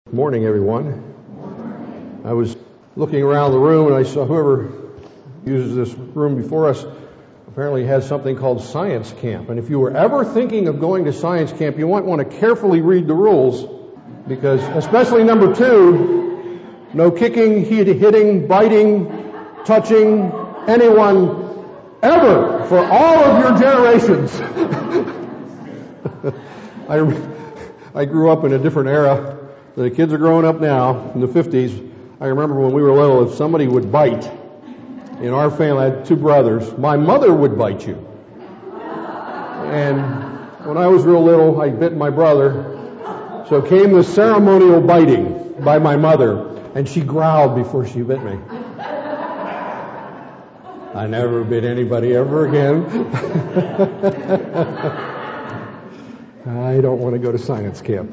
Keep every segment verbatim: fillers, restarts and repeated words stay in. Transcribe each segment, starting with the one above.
Good morning, everyone. I was looking around the room and I saw whoever uses this room before us apparently has something called science camp. And if you were ever thinking of going to science camp, you might want to carefully read the rules, because especially number two, no kicking, hitting, biting, touching anyone ever for all of your generations. I, I grew up in a different era. The kids are growing up now, in the fifties. I remember when we were little, if somebody would bite, in our family, I had two brothers, my mother would bite you. And when I was real little, I bit my brother. So came the ceremonial biting by my mother, and she growled before she bit me. I never bit anybody ever again. I don't want to go to science camp.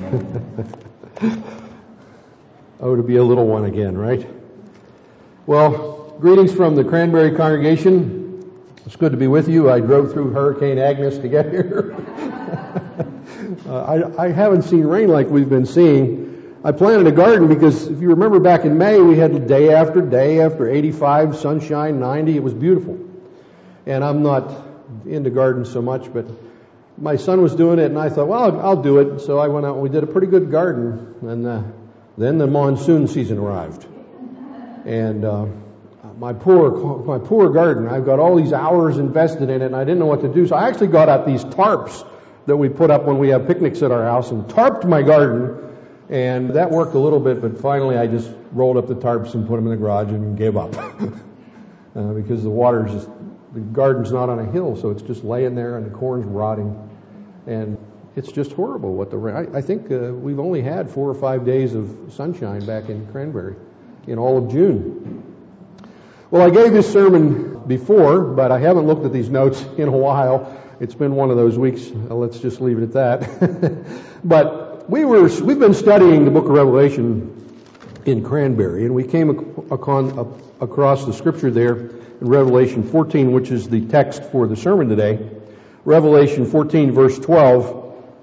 Oh, to be a little one again, right? Well, greetings from the Cranberry congregation. It's good to be with you. I drove through Hurricane Agnes to get here. uh, I, I haven't seen rain like we've been seeing. I planted a garden because if you remember back in May, we had day after day after eighty-five, sunshine, ninety. It was beautiful. And I'm not into gardens so much, but my son was doing it, and I thought, well, I'll, I'll do it. So I went out and we did a pretty good garden. And uh, then the monsoon season arrived. And uh, my poor my poor garden, I've got all these hours invested in it, and I didn't know what to do. So I actually got out these tarps that we put up when we have picnics at our house and tarped my garden. And that worked a little bit, but finally I just rolled up the tarps and put them in the garage and gave up. uh, because the water's just, the garden's not on a hill, so it's just laying there and the corn's rotting. And it's just horrible what the rain. I, I think uh, we've only had four or five days of sunshine back in Cranberry in all of June. Well, I gave this sermon before, but I haven't looked at these notes in a while. It's been one of those weeks. Uh, let's just leave it at that. But we were, we've been studying the book of Revelation in Cranberry, and we came ac- across the scripture there in Revelation fourteen, which is the text for the sermon today. Revelation fourteen, verse twelve.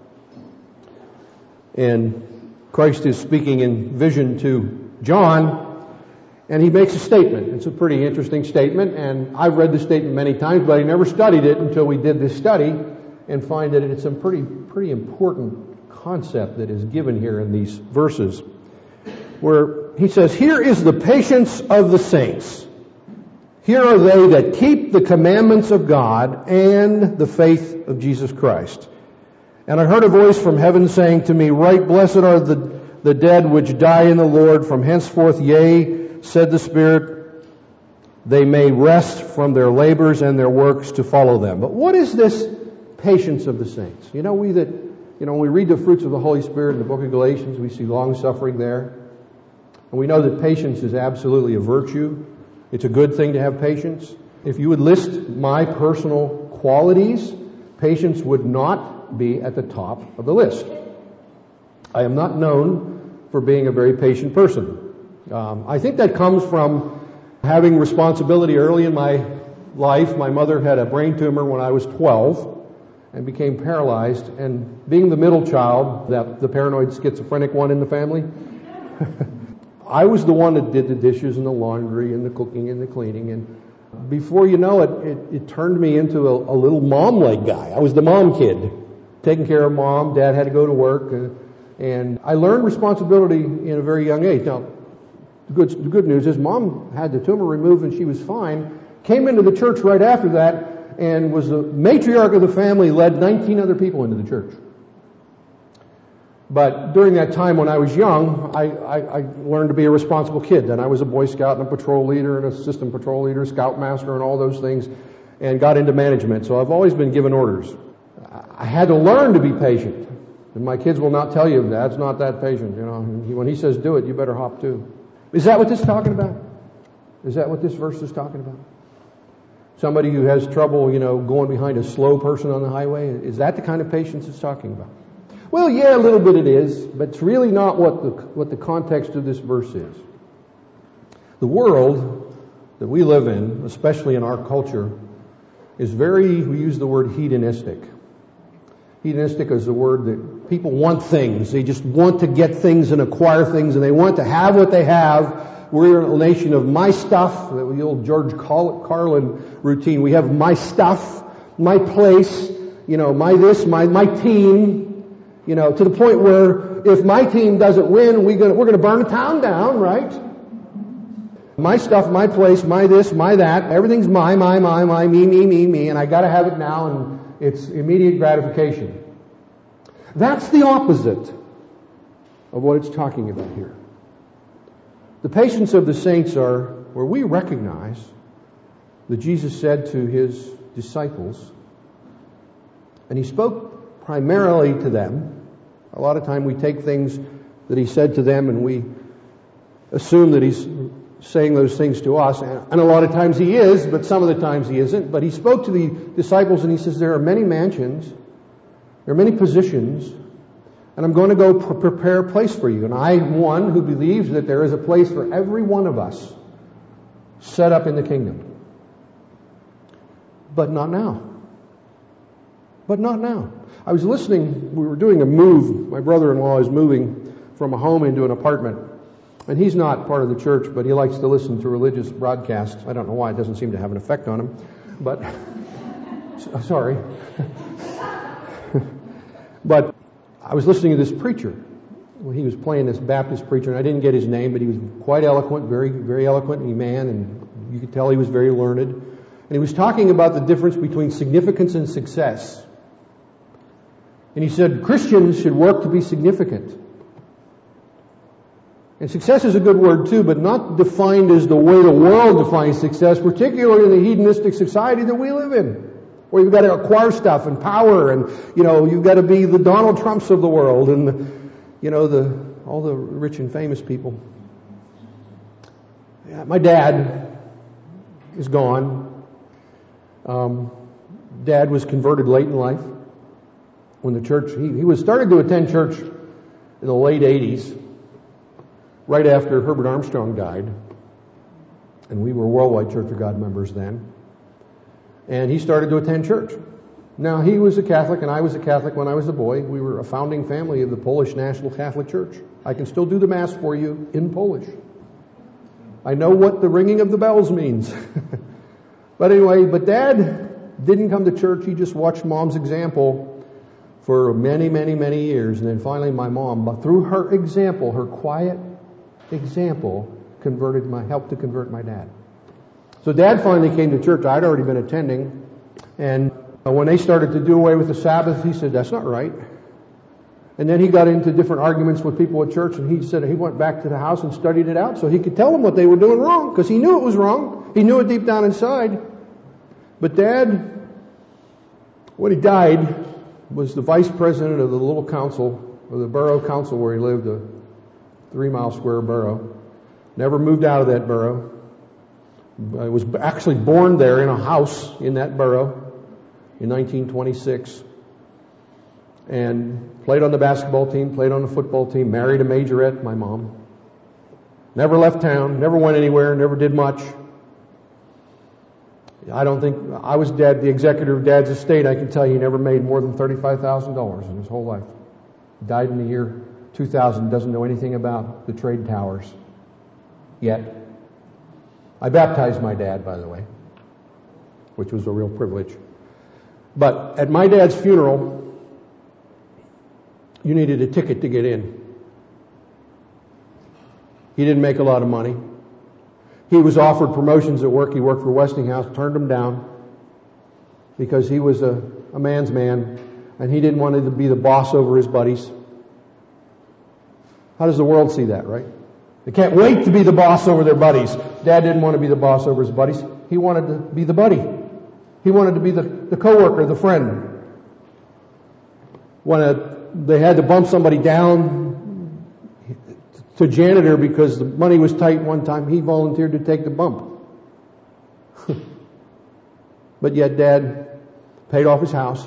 And Christ is speaking in vision to John, and he makes a statement. It's a pretty interesting statement, and I've read the statement many times, but I never studied it until we did this study and find that it's a pretty, pretty important concept that is given here in these verses, where he says, "Here is the patience of the saints. Here are they that keep the commandments of God and the faith of Jesus Christ. And I heard a voice from heaven saying to me, Write, blessed are the, the dead which die in the Lord from henceforth. Yea, said the Spirit, they may rest from their labors and their works to follow them." But what is this patience of the saints? You know, we that, you know, when we read the fruits of the Holy Spirit in the book of Galatians, we see long suffering there. And we know that patience is absolutely a virtue. It's a good thing to have patience. If you would list my personal qualities, patience would not be at the top of the list. I am not known for being a very patient person. Um, I think that comes from having responsibility early in my life. My mother had a brain tumor when I was twelve and became paralyzed. And being the middle child, that the paranoid schizophrenic one in the family, I was the one that did the dishes and the laundry and the cooking and the cleaning. And before you know it, it, it turned me into a, a little mom-like guy. I was the mom kid, taking care of mom. Dad had to go to work. And, and I learned responsibility in a very young age. Now, the good, the good news is mom had the tumor removed and she was fine. Came into the church right after that and was the matriarch of the family, led nineteen other people into the church. But during that time when I was young, I, I, I learned to be a responsible kid. Then I was a Boy Scout and a patrol leader and assistant patrol leader, scoutmaster and all those things, and got into management. So I've always been given orders. I had to learn to be patient. And my kids will not tell you, Dad's not that patient. You know, when he says do it, you better hop too. Is that what this is talking about? Is that what this verse is talking about? Somebody who has trouble, you know, going behind a slow person on the highway? Is that the kind of patience it's talking about? Well, yeah, a little bit it is, but it's really not what the what the context of this verse is. The world that we live in, especially in our culture, is very, we use the word hedonistic. Hedonistic is a word that People want things. They just want to get things and acquire things, and they want to have what they have. We're a nation of my stuff, the old George Carlin routine. We have my stuff, my place, you know, my this, my my team, you know, to the point where if my team doesn't win, we gonna, we're going to burn the town down, right? My stuff, my place, my this, my that. Everything's my, my, my, my, me, me, me, me, and I got to have it now, and it's immediate gratification. That's the opposite of what it's talking about here. The patience of the saints are where we recognize that Jesus said to his disciples, and he spoke primarily to them. A lot of time we take things that he said to them and we assume that he's saying those things to us, and a lot of times he is, but some of the times he isn't. But he spoke to the disciples and he says, there are many mansions, there are many positions, and I'm going to go pr- prepare a place for you. And I'm one who believes that there is a place for every one of us set up in the kingdom. But not now. But not now. I was listening, we were doing a move. My brother-in-law is moving from a home into an apartment. And he's not part of the church, but he likes to listen to religious broadcasts. I don't know why, it doesn't seem to have an effect on him. But, sorry. But I was listening to this preacher. He was playing this Baptist preacher, and I didn't get his name, but he was quite eloquent, very, very eloquent man, and you could tell he was very learned. And he was talking about the difference between significance and success. And he said Christians should work to be significant. And success is a good word too, but not defined as the way the world defines success, particularly in the hedonistic society that we live in, where you've got to acquire stuff and power, and you know you've got to be the Donald Trumps of the world, and you know the all the rich and famous people. Yeah, my dad is gone. Um, Dad was converted late in life. When the church, he, he was started to attend church in the late eighties, right after Herbert Armstrong died. And we were Worldwide Church of God members then. And he started to attend church. Now, he was a Catholic and I was a Catholic when I was a boy. We were a founding family of the Polish National Catholic Church. I can still do the Mass for you in Polish. I know what the ringing of the bells means. But anyway, but Dad didn't come to church. He just watched Mom's example for many, many, many years. And then finally my mom, through her example, her quiet example, converted my, helped to convert my dad. So Dad finally came to church. I'd already been attending. And when they started to do away with the Sabbath, he said, that's not right. And then he got into different arguments with people at church, and he said he went back to the house and studied it out so he could tell them what they were doing wrong, because he knew it was wrong. He knew it deep down inside. But Dad, when he died, was the vice president of the little council, of the borough council where he lived, a three-mile square borough. Never moved out of that borough. I was actually born there in a house in that borough in nineteen twenty-six. And played on the basketball team, played on the football team, married a majorette, my mom. Never left town, never went anywhere, never did much. I don't think, I was dad, the executor of Dad's estate. I can tell you he never made more than thirty-five thousand dollars in his whole life. Died in the year two thousand, doesn't know anything about the trade towers yet. I baptized my dad, by the way, which was a real privilege. But at my dad's funeral, you needed a ticket to get in. He didn't make a lot of money. He was offered promotions at work. He worked for Westinghouse, turned them down because he was a, a man's man and he didn't want to be the boss over his buddies. How does the world see that, right? They can't wait to be the boss over their buddies. Dad didn't want to be the boss over his buddies. He wanted to be the buddy. He wanted to be the, the coworker, the friend. When a, they had to bump somebody down to janitor because the money was tight one time, he volunteered to take the bump. But yet Dad paid off his house,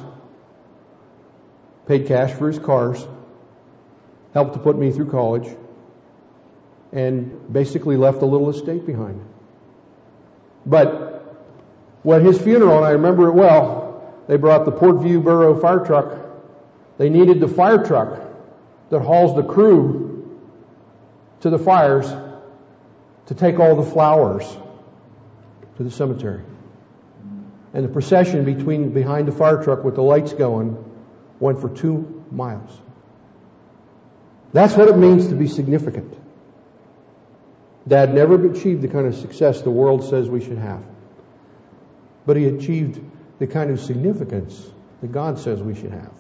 paid cash for his cars, helped to put me through college, and basically left a little estate behind. But when his funeral, and I remember it well, they brought the Portview Borough fire truck They needed the fire truck that hauls the crew to the fires to take all the flowers to the cemetery. And the procession between behind the fire truck with the lights going went for two miles. That's what it means to be significant. Dad never achieved the kind of success the world says we should have. But he achieved the kind of significance that God says we should have.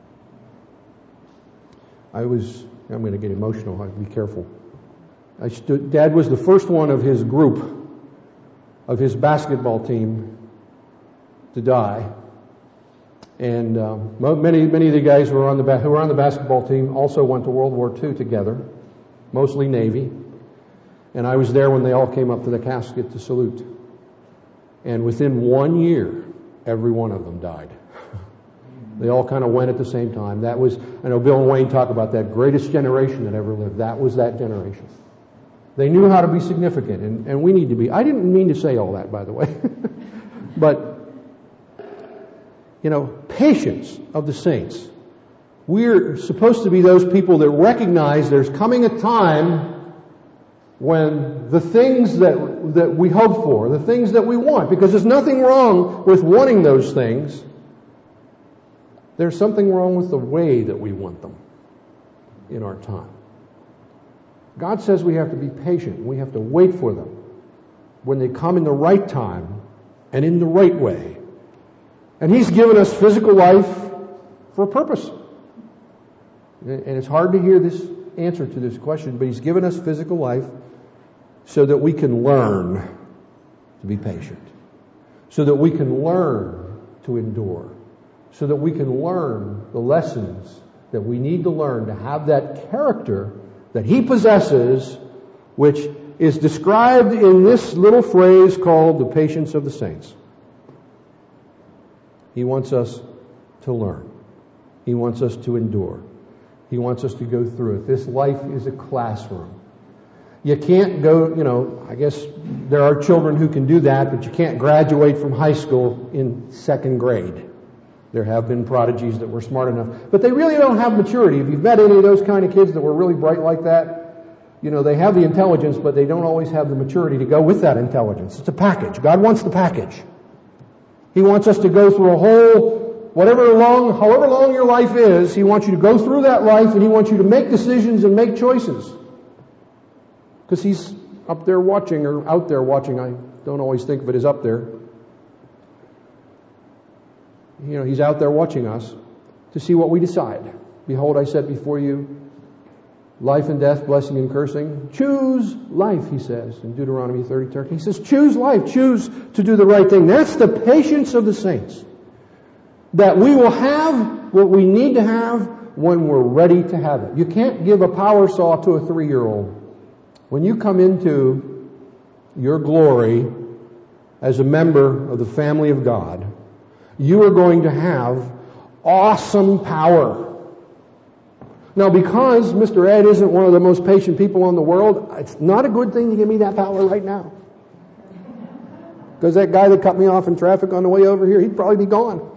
I was, I'm going to get emotional, I'll be careful. I stood, Dad was the first one of his group, of his basketball team, to die. And um, many many of the guys who were on the who were on the basketball team also went to World War Two together, mostly Navy. And I was there when they all came up to the casket to salute. And within one year, every one of them died. They all kind of went at the same time. That was, I know Bill and Wayne talk about that greatest generation that ever lived. That was that generation. They knew how to be significant, and, and we need to be. I didn't mean to say all that, by the way. But you know, patience of the saints. We're supposed to be those people that recognize there's coming a time when the things that that we hope for, the things that we want, because there's nothing wrong with wanting those things. There's something wrong with the way that we want them in our time. God says we have to be patient. We have to wait for them when they come in the right time and in the right way. And He's given us physical life for a purpose. And it's hard to hear this answer to this question, but He's given us physical life so that we can learn to be patient, so that we can learn to endure, so that we can learn the lessons that we need to learn to have that character that He possesses, which is described in this little phrase called the patience of the saints. He wants us to learn. He wants us to endure. He wants us to go through it. This life is a classroom. You can't go, you know, I guess there are children who can do that, but you can't graduate from high school in second grade. There have been prodigies that were smart enough, but they really don't have maturity. If you've met any of those kind of kids that were really bright like that, you know, they have the intelligence, but they don't always have the maturity to go with that intelligence. It's a package. God wants the package. He wants us to go through a whole, whatever long, however long your life is, He wants you to go through that life, and He wants you to make decisions and make choices. Because He's up there watching, or out there watching. I don't always think of it as up there. You know, He's out there watching us to see what we decide. Behold, I set before you life and death, blessing and cursing. Choose life, He says in Deuteronomy thirty thirteen. He says, choose life, choose to do the right thing. That's the patience of the saints. That we will have what we need to have when we're ready to have it. You can't give a power saw to a three-year-old. When you come into your glory as a member of the family of God, you are going to have awesome power. Now, because Mister Ed isn't one of the most patient people in the world, it's not a good thing to give me that power right now. Because that guy that cut me off in traffic on the way over here, he'd probably be gone.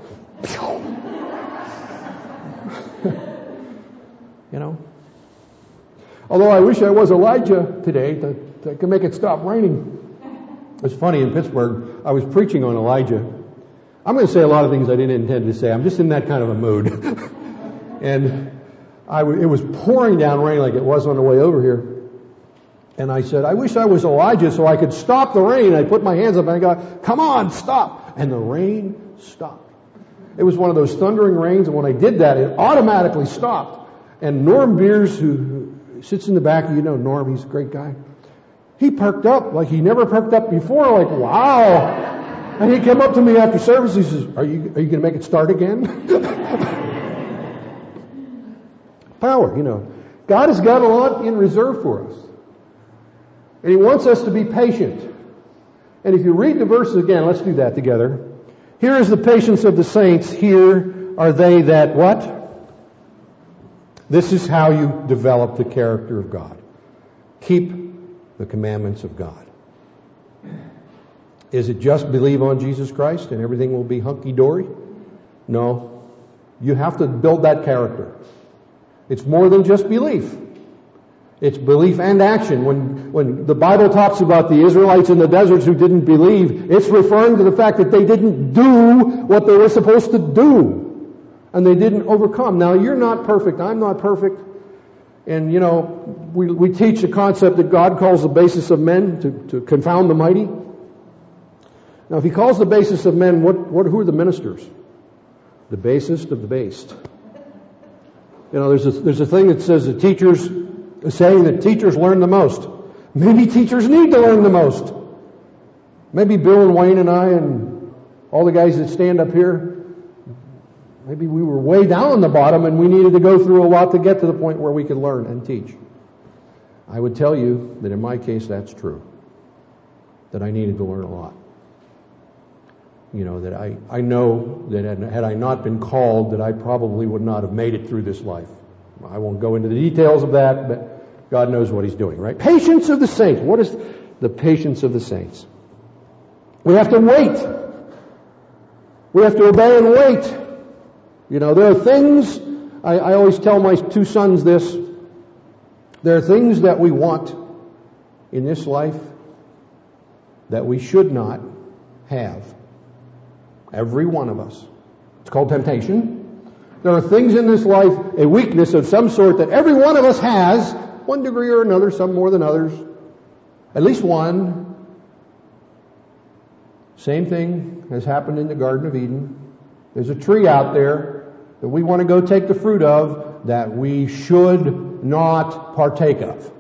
You know? Although I wish I was Elijah today to, to, to make it stop raining. It's funny, in Pittsburgh, I was preaching on Elijah. I'm going to say a lot of things I didn't intend to say. I'm just in that kind of a mood. And I w- it was pouring down rain like it was on the way over here. And I said, I wish I was Elijah so I could stop the rain. I put my hands up and I go, come on, stop. And the rain stopped. It was one of those thundering rains, and when I did that, it automatically stopped. And Norm Beers, who sits in the back, you know Norm, he's a great guy. He perked up like he never perked up before, like, wow. And he came up to me after service, he says, are you, are you going to make it start again? Power, you know. God has got a lot in reserve for us. And He wants us to be patient. And if you read the verses again, let's do that together. Here is the patience of the saints. Here are they that what? This is how you develop the character of God. Keep the commandments of God. Is it just believe on Jesus Christ and everything will be hunky-dory? No. You have to build that character. It's more than just belief. It's belief and action. When, when the Bible talks about the Israelites in the deserts who didn't believe, it's referring to the fact that they didn't do what they were supposed to do. And they didn't overcome. Now, you're not perfect. I'm not perfect. And, you know, we, we teach the concept that God calls the basis of men to, to confound the mighty. Now, if He calls the basis of men, what, what, who are the ministers? The basest of the based. You know, there's a, there's a thing that says that teachers, a saying that teachers learn the most. Maybe teachers need to learn the most. Maybe Bill and Wayne and I and all the guys that stand up here, maybe we were way down on the bottom and we needed to go through a lot to get to the point where we could learn and teach. I would tell you that in my case that's true. That I needed to learn a lot. You know, that I, I know that had I not been called, that I probably would not have made it through this life. I won't go into the details of that, but God knows what He's doing, right? Patience of the saints. What is the patience of the saints? We have to wait. We have to obey and wait. You know, there are things, I, I always tell my two sons this, there are things that we want in this life that we should not have. Every one of us. It's called temptation. There are things in this life, a weakness of some sort that every one of us has, one degree or another, some more than others. At least one. Same thing has happened in the Garden of Eden. There's a tree out there that we want to go take the fruit of that we should not partake of.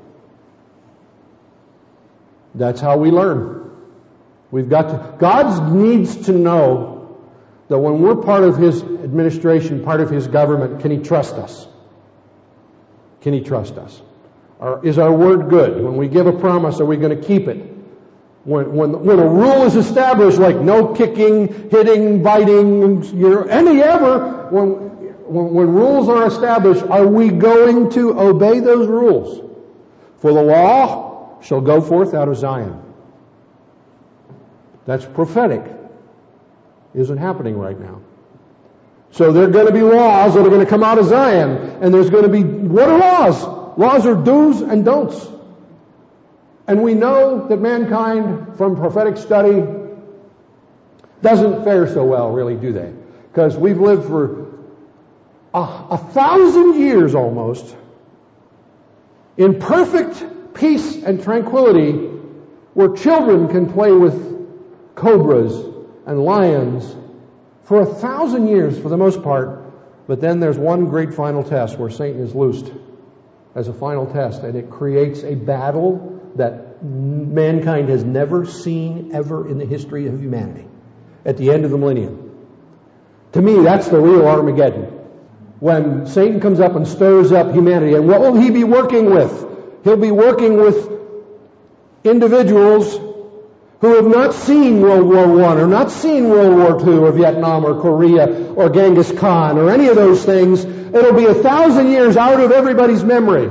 That's how we learn. We've got to, God needs to know that when we're part of His administration, part of His government, can He trust us? Can He trust us? Or is our word good? When we give a promise, are we going to keep it? When, when, when a rule is established, like no kicking, hitting, biting, you know, any ever, when, when, when rules are established, are we going to obey those rules? For the law shall go forth out of Zion. That's prophetic. Isn't happening right now. So there are going to be laws that are going to come out of Zion, and there's going to be, what are laws? Laws are do's and don'ts. And we know that mankind, from prophetic study, doesn't fare so well, really, do they? Because we've lived for a, a thousand years almost in perfect peace and tranquility, where children can play with cobras and lions for a thousand years for the most part. But then there's one great final test where Satan is loosed as a final test, and it creates a battle that mankind has never seen ever in the history of humanity at the end of the millennium. To me, that's the real Armageddon. When Satan comes up and stirs up humanity, and what will he be working with? He'll be working with individuals who have not seen World War One, or not seen World War Two, or Vietnam, or Korea, or Genghis Khan, or any of those things. It'll be a thousand years out of everybody's memory.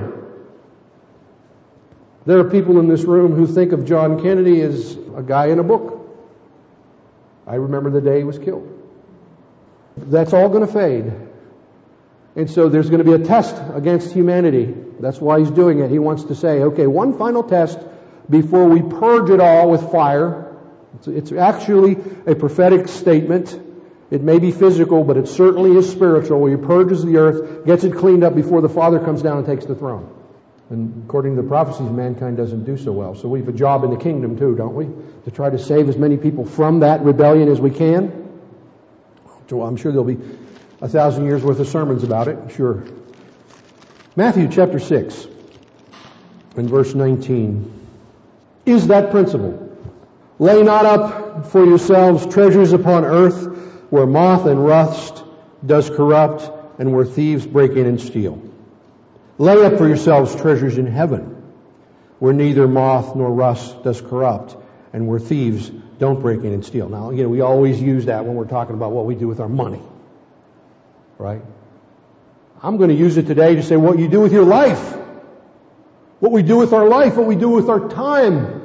There are people in this room who think of John Kennedy as a guy in a book. I remember the day he was killed. That's all going to fade. And so there's going to be a test against humanity. That's why He's doing it. He wants to say, okay, one final test before we purge it all with fire. It's, it's actually a prophetic statement. It may be physical, but it certainly is spiritual, where He purges the earth, gets it cleaned up before the Father comes down and takes the throne. And according to the prophecies, mankind doesn't do so well. So we have a job in the kingdom too, don't we? To try to save as many people from that rebellion as we can. So I'm sure there'll be a thousand years worth of sermons about it, sure. Matthew chapter six and verse nineteen. Is that principle? Lay not up for yourselves treasures upon earth, where moth and rust does corrupt, and where thieves break in and steal. Lay up for yourselves treasures in heaven, where neither moth nor rust does corrupt, and where thieves don't break in and steal. Now, you know, we always use that when we're talking about what we do with our money. Right? I'm going to use it today to say what you do with your life. What we do with our life, what we do with our time.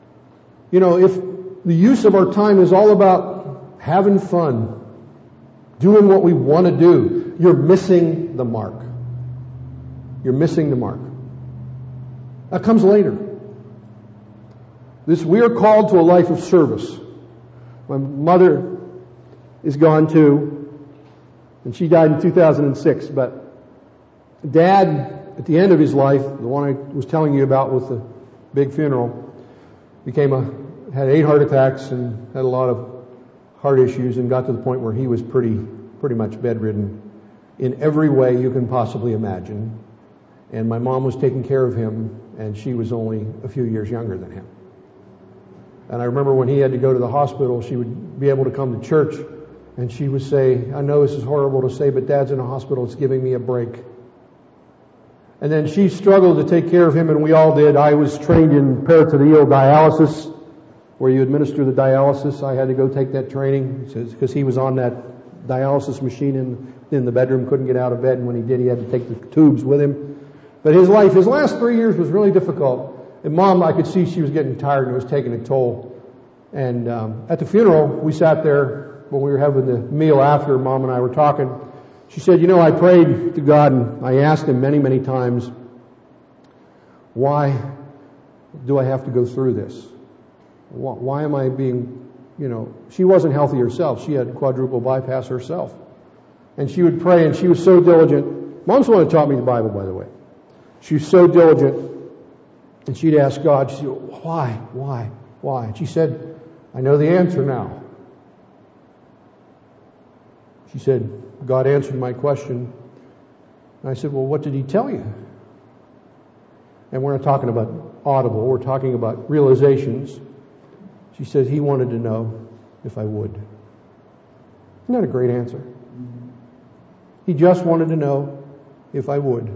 You know, if the use of our time is all about having fun, doing what we want to do, you're missing the mark. You're missing the mark. That comes later. This, we are called to a life of service. My mother is gone too, and she died in two thousand six, but Dad, at the end of his life, the one I was telling you about with the big funeral, became a, had eight heart attacks and had a lot of heart issues and got to the point where he was pretty, pretty much bedridden in every way you can possibly imagine. And my mom was taking care of him, and she was only a few years younger than him. And I remember when he had to go to the hospital, she would be able to come to church, and she would say, I know this is horrible to say, but Dad's in a hospital, it's giving me a break. And then she struggled to take care of him, and we all did. I was trained in peritoneal dialysis, where you administer the dialysis. I had to go take that training because he was on that dialysis machine in, in the bedroom, couldn't get out of bed, and when he did, he had to take the tubes with him. But his life, his last three years was really difficult. And Mom, I could see she was getting tired and it was taking a toll. And um, at the funeral, we sat there when we were having the meal after, Mom and I were talking. She said, you know, I prayed to God and I asked Him many, many times, why do I have to go through this? Why, why am I being, you know, she wasn't healthy herself. She had quadruple bypass herself. And she would pray, and she was so diligent. Mom's the one who taught me the Bible, by the way. She was so diligent. And she'd ask God, she'd say, why, why, why? And she said, I know the answer now. She said, God answered my question. And I said, well, what did He tell you? And we're not talking about audible, we're talking about realizations. She said, He wanted to know if I would. Isn't that a great answer? He just wanted to know if I would.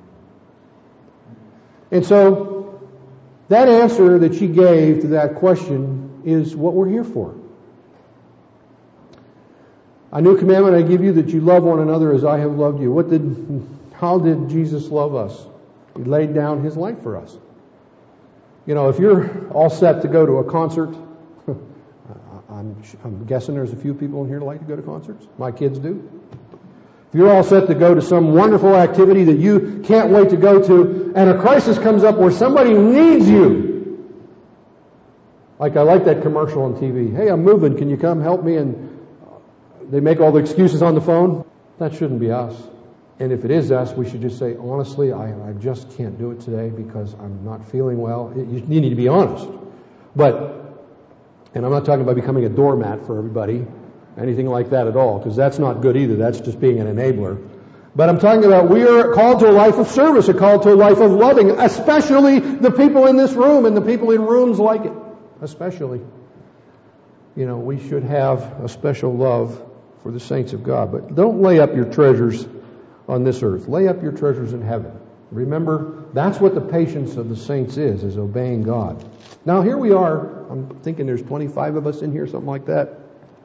And so, that answer that she gave to that question is what we're here for. A new commandment I give you, that you love one another as I have loved you. What did, how did Jesus love us? He laid down His life for us. You know, if you're all set to go to a concert, I'm, I'm guessing there's a few people in here that like to go to concerts. My kids do. If you're all set to go to some wonderful activity that you can't wait to go to, and a crisis comes up where somebody needs you, like I like that commercial on T V. Hey, I'm moving. Can you come help me? And they make all the excuses on the phone. That shouldn't be us. And if it is us, we should just say, honestly, I, I just can't do it today because I'm not feeling well. You, you need to be honest. But, and I'm not talking about becoming a doormat for everybody, anything like that at all, because that's not good either. That's just being an enabler. But I'm talking about we are called to a life of service, a call to a life of loving, especially the people in this room and the people in rooms like it. Especially. You know, we should have a special love for the saints of God. But don't lay up your treasures on this earth. Lay up your treasures in heaven. Remember, that's what the patience of the saints is, is obeying God. Now here we are. I'm thinking there's twenty-five of us in here, something like that.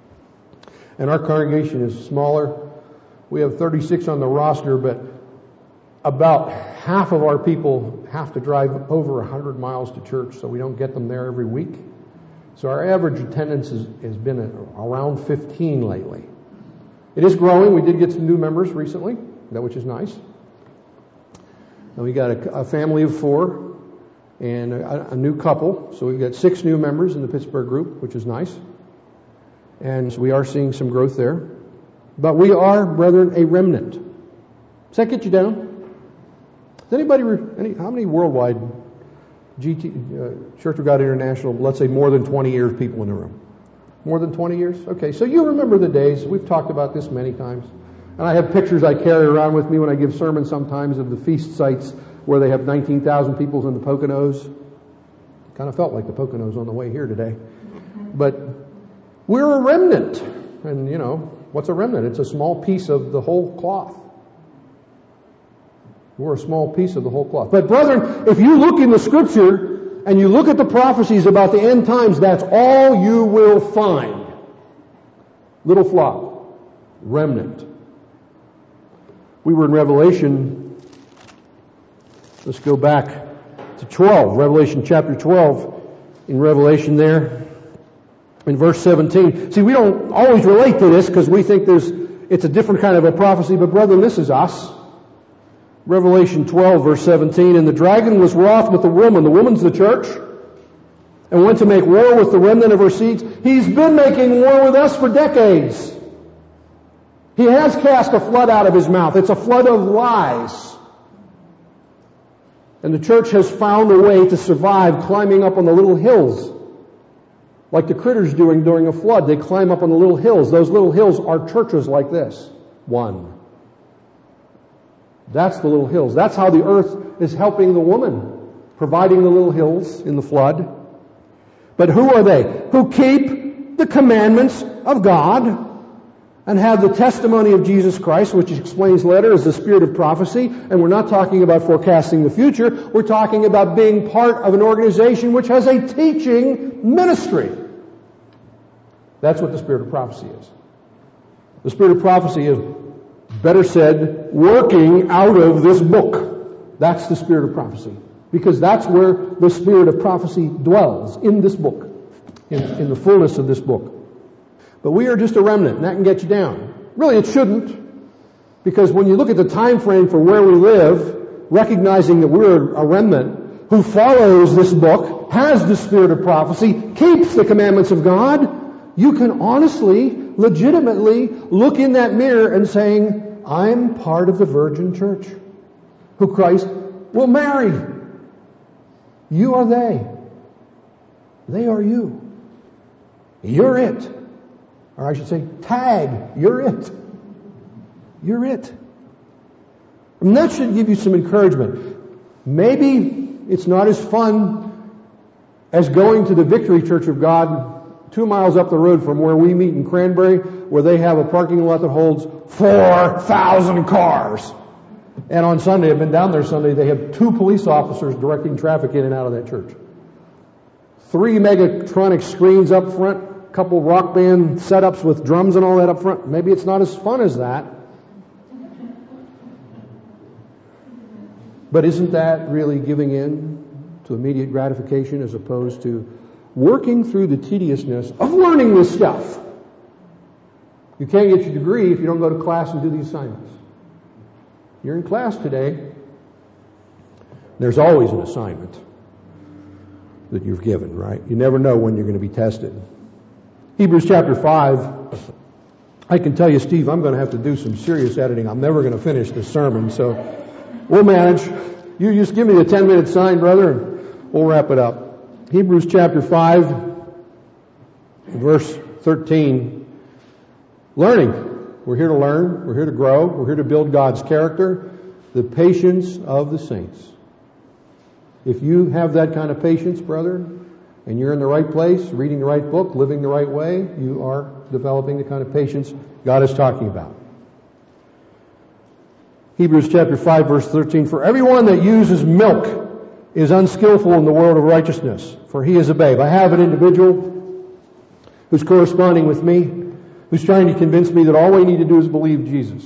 And our congregation is smaller. We have thirty-six on the roster, but about half of our people have to drive over one hundred miles to church, so we don't get them there every week. So our average attendance is, has been around fifteen lately. It is growing. We did get some new members recently, that which is nice. And we got a, a family of four and a, a new couple. So we've got six new members in the Pittsburgh group, which is nice. And so we are seeing some growth there. But we are, brethren, a remnant. Does that get you down? Does anybody, any, how many worldwide G T, uh, Church of God International, let's say more than twenty years people in the room? More than twenty years? Okay, so you remember the days. We've talked about this many times. And I have pictures I carry around with me when I give sermons sometimes of the feast sites where they have nineteen thousand people in the Poconos. Kind of felt like the Poconos on the way here today. But we're a remnant. And, you know, what's a remnant? It's a small piece of the whole cloth. We're a small piece of the whole cloth. But brethren, if you look in the Scripture and you look at the prophecies about the end times, that's all you will find. Little flock. Remnant. We were in Revelation. Let's go back to twelve. Revelation chapter twelve. In Revelation there. In verse seventeen. See, we don't always relate to this because we think there's it's a different kind of a prophecy, but brethren, this is us. Revelation twelve, verse seventeen, and the dragon was wroth with the woman. The woman's the church. And went to make war with the remnant of her seeds. He's been making war with us for decades. He has cast a flood out of his mouth. It's a flood of lies. And the church has found a way to survive climbing up on the little hills. Like the critters doing during a flood. They climb up on the little hills. Those little hills are churches like this. One. That's the little hills. That's how the earth is helping the woman. Providing the little hills in the flood. But who are they? Who keep the commandments of God and have the testimony of Jesus Christ, which explains later as the spirit of prophecy. And we're not talking about forecasting the future. We're talking about being part of an organization which has a teaching ministry. That's what the spirit of prophecy is. The spirit of prophecy is, better said, working out of this book. That's the spirit of prophecy. Because that's where the spirit of prophecy dwells, in this book, in, in the fullness of this book. But we are just a remnant, and that can get you down. Really, it shouldn't, because when you look at the time frame for where we live, recognizing that we're a remnant who follows this book, has the spirit of prophecy, keeps the commandments of God, you can honestly, legitimately look in that mirror and saying, I'm part of the virgin church, who Christ will marry. You are they. They are you. You're it. Or I should say, tag, you're it. You're it. And that should give you some encouragement. Maybe it's not as fun as going to the Victory Church of God two miles up the road from where we meet in Cranberry, where they have a parking lot that holds four thousand cars. And on Sunday, I've been down there Sunday, they have two police officers directing traffic in and out of that church. Three Megatronic screens up front, a couple rock band setups with drums and all that up front. Maybe it's not as fun as that. But isn't that really giving in to immediate gratification as opposed to working through the tediousness of learning this stuff? You can't get your degree if you don't go to class and do the assignments. You're in class today. There's always an assignment that you've given, right? You never know when you're going to be tested. Hebrews chapter five. I can tell you, Steve, I'm going to have to do some serious editing. I'm never going to finish this sermon, so we'll manage. You just give me the ten-minute sign, brother, and we'll wrap it up. Hebrews chapter five, verse thirteen. Learning. We're here to learn. We're here to grow. We're here to build God's character. The patience of the saints. If you have that kind of patience, brother, and you're in the right place, reading the right book, living the right way, you are developing the kind of patience God is talking about. Hebrews chapter five, verse thirteen. For everyone that uses milk is unskillful in the word of righteousness, for he is a babe. I have an individual who's corresponding with me, who's trying to convince me that all we need to do is believe Jesus.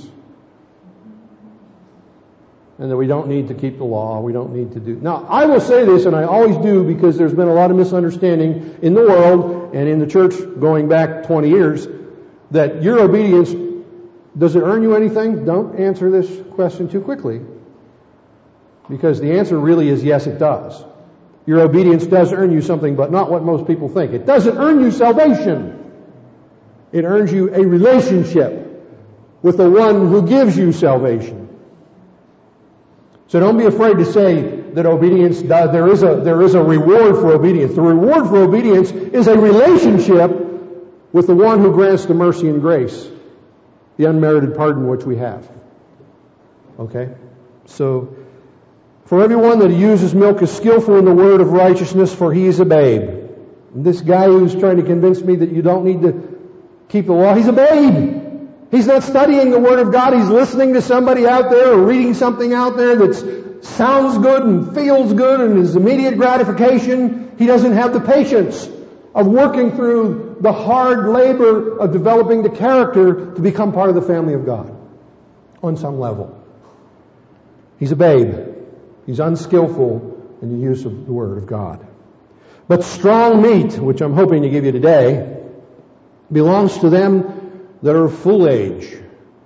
And that we don't need to keep the law, we don't need to do... Now, I will say this, and I always do, because there's been a lot of misunderstanding in the world and in the church going back twenty years, that your obedience, does it earn you anything? Don't answer this question too quickly. Because the answer really is yes, it does. Your obedience does earn you something, but not what most people think. It doesn't earn you salvation. It earns you a relationship with the one who gives you salvation. So don't be afraid to say that obedience does, there is a, there is a reward for obedience. The reward for obedience is a relationship with the one who grants the mercy and grace, the unmerited pardon which we have. Okay? So, for everyone that uses milk is skillful in the word of righteousness, for he is a babe. And this guy who's trying to convince me that you don't need to keep the law, he's a babe. He's not studying the Word of God. He's listening to somebody out there or reading something out there that sounds good and feels good and is immediate gratification. He doesn't have the patience of working through the hard labor of developing the character to become part of the family of God on some level. He's a babe. He's unskillful in the use of the Word of God. But strong meat, which I'm hoping to give you today, belongs to them that are full age,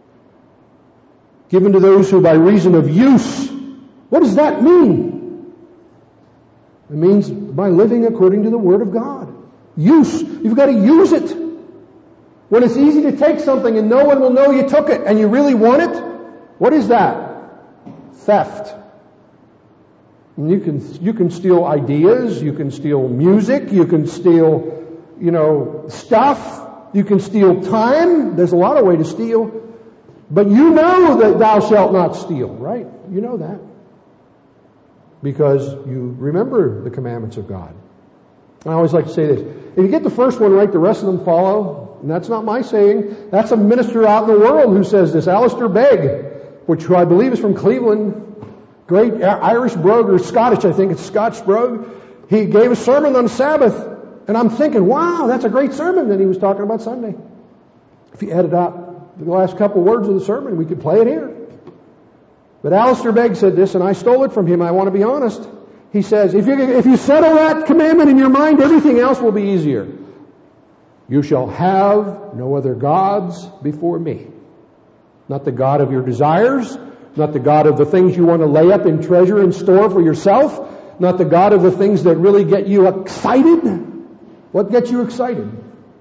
given to those who by reason of use. What does that mean? It means by living according to the Word of God. Use. You've got to use it. When it's easy to take something and no one will know you took it and you really want it, what is that? Theft. You can, you can steal ideas, you can steal music, you can steal, you know, stuff, you can steal time. There's a lot of ways to steal. But you know that thou shalt not steal, right? You know that. Because you remember the commandments of God. I always like to say this. If you get the first one right, the rest of them follow. And that's not my saying. That's a minister out in the world who says this. Alistair Begg, which I believe is from Cleveland. Great Irish brogue, or Scottish, I think it's Scotch brogue. He gave a sermon on Sabbath. And I'm thinking, wow, that's a great sermon. Then he was talking about Sunday. If you edit out the last couple words of the sermon, we could play it here. But Alistair Begg said this, and I stole it from him. I want to be honest. He says, if you, if you settle that commandment in your mind, everything else will be easier. You shall have no other gods before me. Not the God of your desires, not the God of the things you want to lay up in treasure and store for yourself, not the God of the things that really get you excited. What gets you excited?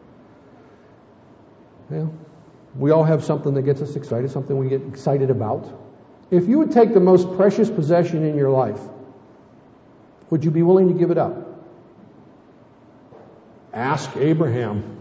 Well, we all have something that gets us excited, something we get excited about. If you would take the most precious possession in your life, would you be willing to give it up? Ask Abraham.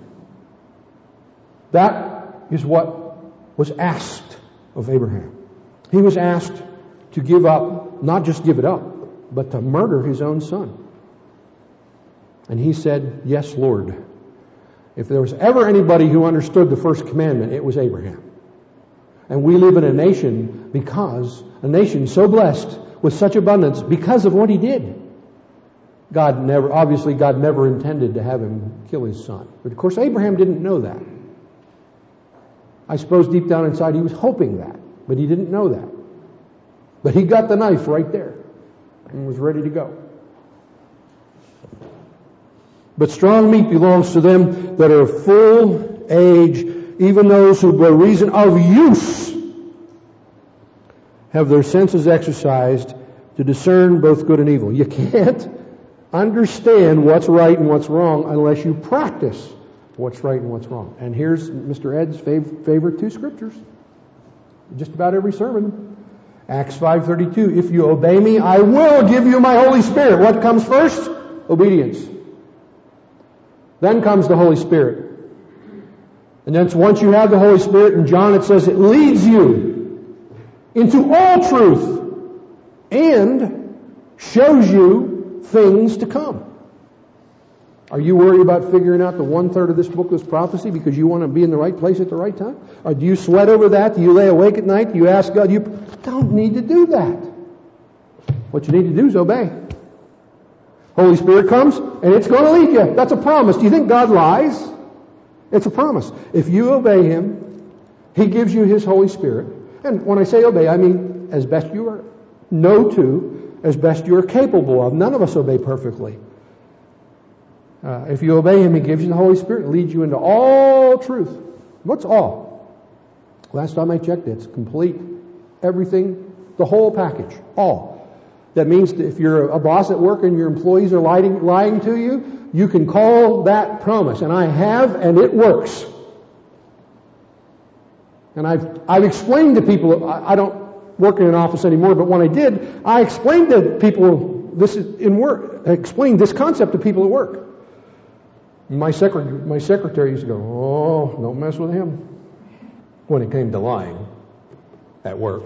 That is what was asked of Abraham. He was asked to give up, not just give it up, but to murder his own son. And he said, yes, Lord. If there was ever anybody who understood the first commandment, it was Abraham. And we live in a nation because, a nation so blessed with such abundance because of what he did. God never, obviously God never intended to have him kill his son. But of course Abraham didn't know that. I suppose deep down inside he was hoping that, but he didn't know that. But he got the knife right there and was ready to go. But strong meat belongs to them that are full age, even those who by reason of use have their senses exercised to discern both good and evil. You can't understand what's right and what's wrong unless you practice what's right and what's wrong. And here's Mister Ed's fav- favorite two scriptures. Just about every sermon. Acts five thirty-two. If you obey me, I will give you my Holy Spirit. What comes first? Obedience. Then comes the Holy Spirit. And then once you have the Holy Spirit, in John it says it leads you into all truth and shows you things to come. Are you worried about figuring out the one-third of this book was prophecy because you want to be in the right place at the right time? Or do you sweat over that? Do you lay awake at night? Do you ask God? You don't need to do that. What you need to do is obey. Holy Spirit comes, and it's going to lead you. That's a promise. Do you think God lies? It's a promise. If you obey Him, He gives you His Holy Spirit. And when I say obey, I mean as best you are know to, as best you are capable of. None of us obey perfectly. Uh, if you obey Him, He gives you the Holy Spirit and leads you into all truth. What's all? Last time I checked, it's complete. Everything, the whole package. All. That means that if you're a boss at work and your employees are lying, lying to you, you can call that promise. And I have, and it works. And I've, I've explained to people, I, I don't work in an office anymore, but when I did, I explained to people this is in work, I explained this concept to people at work. My secretary, my secretary used to go, oh, don't mess with him, when it came to lying at work.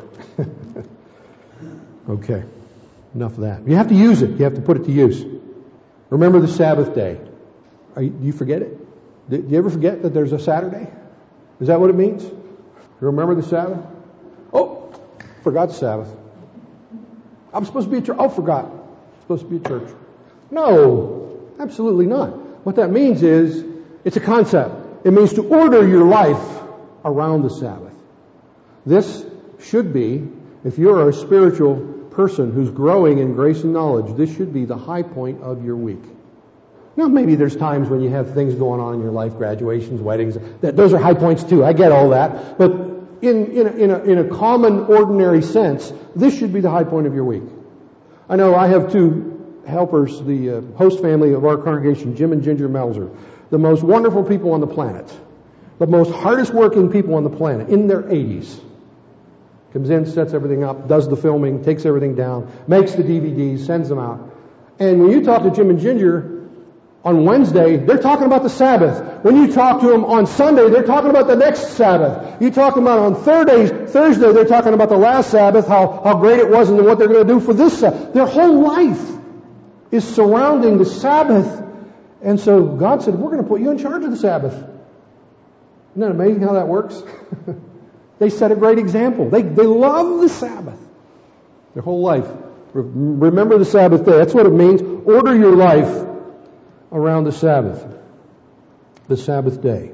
Okay, enough of that. You have to use it. You have to put it to use. Remember the Sabbath day. Are you, do you forget it? Do you ever forget that there's a Saturday? Is that what it means? You remember the Sabbath? Oh, forgot the Sabbath. I'm supposed to be at church. Oh, forgot. I'm supposed to be at church. No, absolutely not. What that means is, it's a concept. It means to order your life around the Sabbath. This should be, if you're a spiritual person who's growing in grace and knowledge, this should be the high point of your week. Now, maybe there's times when you have things going on in your life, graduations, weddings, that those are high points too. I get all that. But in, in, a, in, a, in a common, ordinary sense, this should be the high point of your week. I know I have two helpers, the uh, host family of our congregation, Jim and Ginger Melzer, the most wonderful people on the planet, the most hardest working people on the planet, in their eighties. Comes in, sets everything up, does the filming, takes everything down, makes the D V Ds, sends them out. And when you talk to Jim and Ginger on Wednesday, they're talking about the Sabbath. When you talk to them on Sunday, they're talking about the next Sabbath. You talk to them on Thursday, Thursday, they're talking about the last Sabbath, how, how great it was and what they're going to do for this Sabbath. Their whole life is surrounding the Sabbath. And so God said, we're going to put you in charge of the Sabbath. Isn't that amazing how that works? They set a great example. They, they love the Sabbath. Their whole life. Remember the Sabbath day. That's what it means. Order your life around the Sabbath. The Sabbath day.